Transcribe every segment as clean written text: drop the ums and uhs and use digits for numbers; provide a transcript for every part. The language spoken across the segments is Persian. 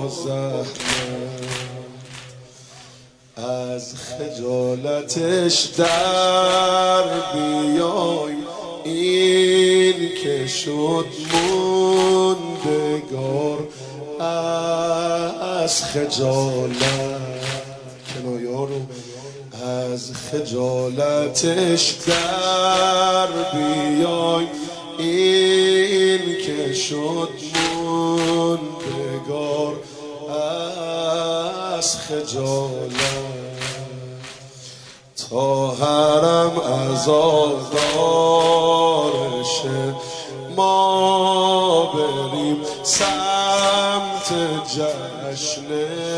زحمت از خجالتش در بیای، این که شد موندگار از خجالت. کنایه رو از خجالتش در بیای، این که شد موندگار از خجالت. تا حرم عزادارشه ما بریم سمت جشن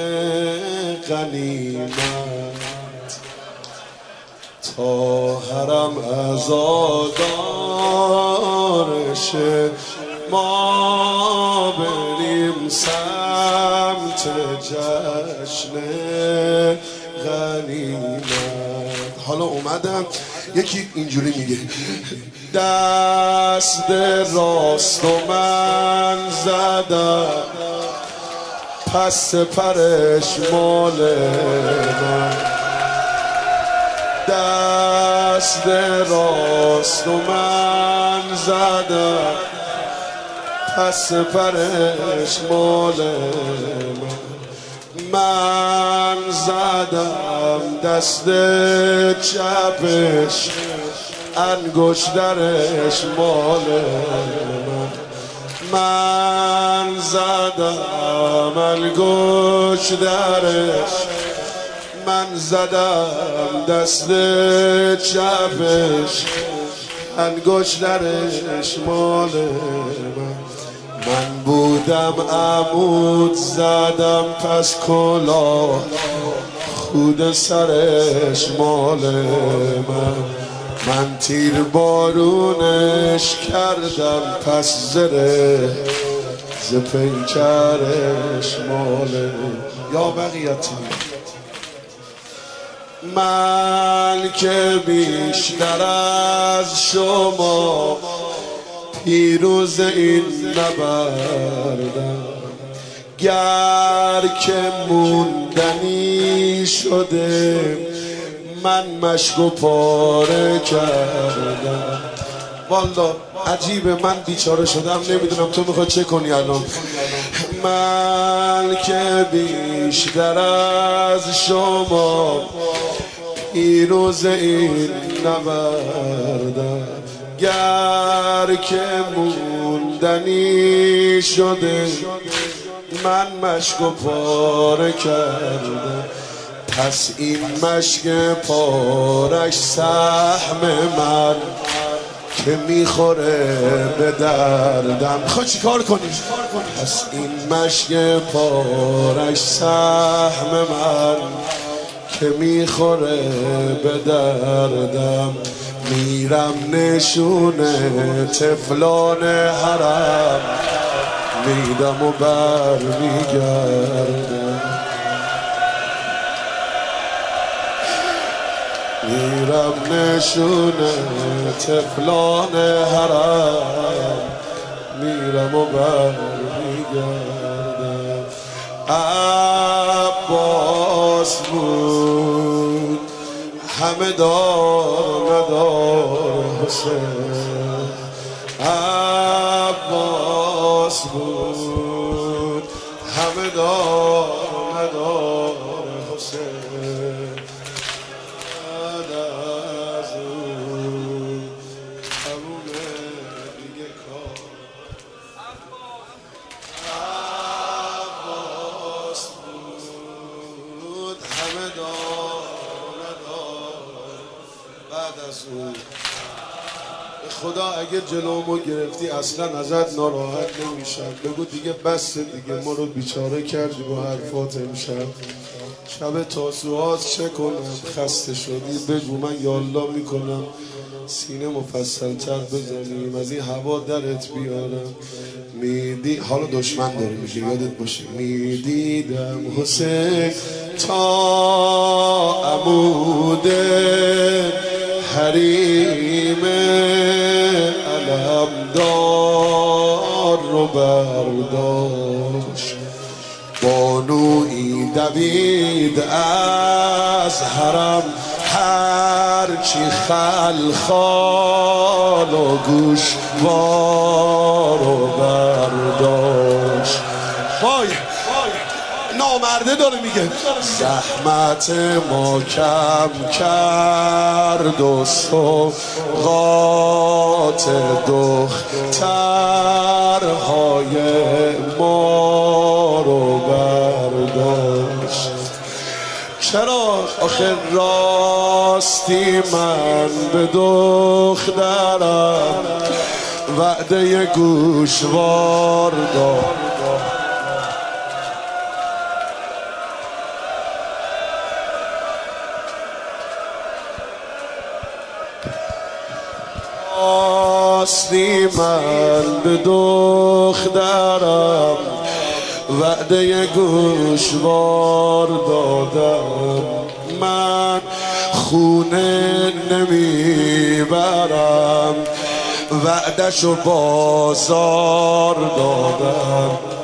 غنیمت. تا حرم عزادارشه ما بریم سمت جشن غنیمت. حالا اومدم یکی اینجوری میگه دست راست و من زدم پس پرش مال من. دست راست و من زدم پس پرش مال من. من زدم دست چپش انگشترش مال من. من زدم انگشترش، من زدم دست چپش انگشترش مال من. من بودم عمود زدم پس کلاه خود سرش مال من. من تیر بارونش کردم پس زره ز پیکرش مال. یا بقیتی من که بیشتر از شما پیروز این نبردم، گر که موندنی شده من مشک و پاره کردم. والا عجیبه من بیچاره شدم نمیدونم تو میخوای چه کنی الان. من که بیشتر از شما پیروز این نبردم، گر که موندنی شده من مشک و پاره کردم. پس این مشک پارش سهم من که میخوره به دردم. میخوای چی کار کنی؟ پس این مشک پارش سهم من که میخوره به دردم. میرم نشونه تفلان حرم میدم و بر میگردم. میرم نشونه تفلان حرم میرم و بر میگردم. عباس بود همه دار ندار حسین. عباس بود همه دار ندار حسین. بعد از اون تمومه دیگه کار. عباس بود همه دار ندار. بعد از اون خدا اگه جلومو گرفتی اصلا ازت ناراحت نمیشم. بگو دیگه بس دیگه، ما رو بیچاره کردی با حرفات امشب. شب تاسوعات چه کنم؟ خسته شدی بگو من یالله میکنم سینه مفصل تر بزنیم از این هوا درت بیارم. حالا دشمن داری میگه یادت باشه. میدیدم حسین تا عمود حریم علمدار رو برداشت، بانویی دوید از حرم، هرچی خلخال و گوشوار و برداشت. وای نامرده داره میگه زحمت ما کم کرد و سوغات دخترهای ما رو برداشت. چرا آخه راستی من به دخترم وعده گوشوار داد. راستی من به دخترم وعده گوشوار دادم، من خونه نمیبرم وعده‌شو بازار دادم.